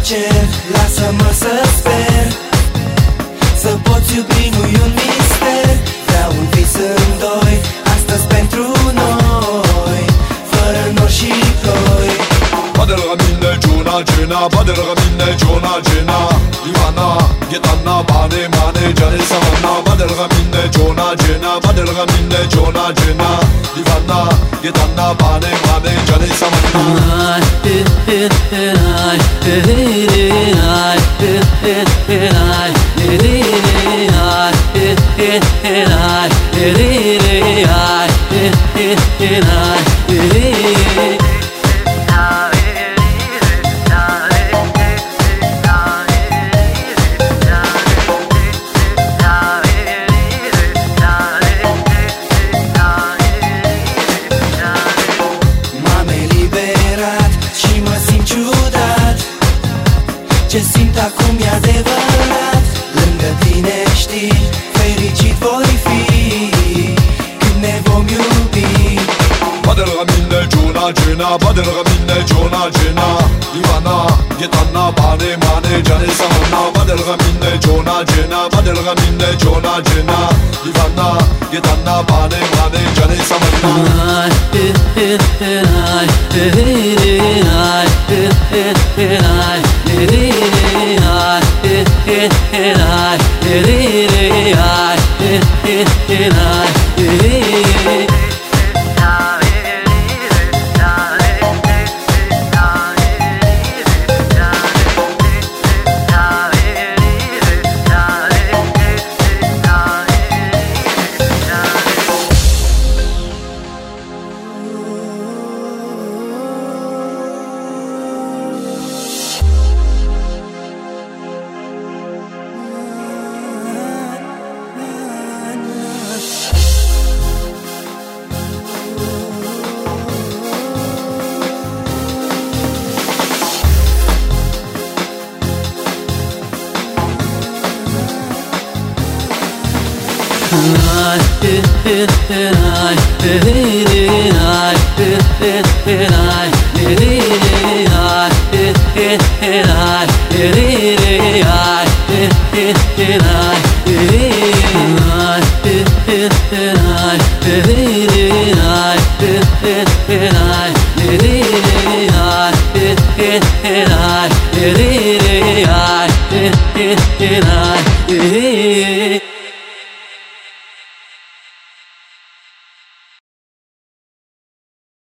cer, lasă-mă să sper. Să poți iubi nu-i un mister. Vreau un vis în doi, astăzi pentru noi, fără nori și ploi. Badă lângă mine, Giona, Gena, badă lângă mine, Giona, Gena, Ivana, Ghetana, Bane, Mane, Giane, Savana. Badă lângă mine, Giona, Gena, badă lângă mine, Giona, Gena, Ivana, Ghetana, Bane, Mane, Giane, Savana. Ce simt acum e adevărat. Lângă tine știi, fericit voi fi când ne vom iubi. Badă lângă mine, Giona, Gena, badă lângă mine, Giona, Gena, Ivana, Ghetana, Bane, Mane, Giane, Savana. Badă lângă mine, Giona, Gena, badă lângă mine, Giona, Gena, Ivana, Ghetana, Bane, Mane, Giane, Savana. Yeah.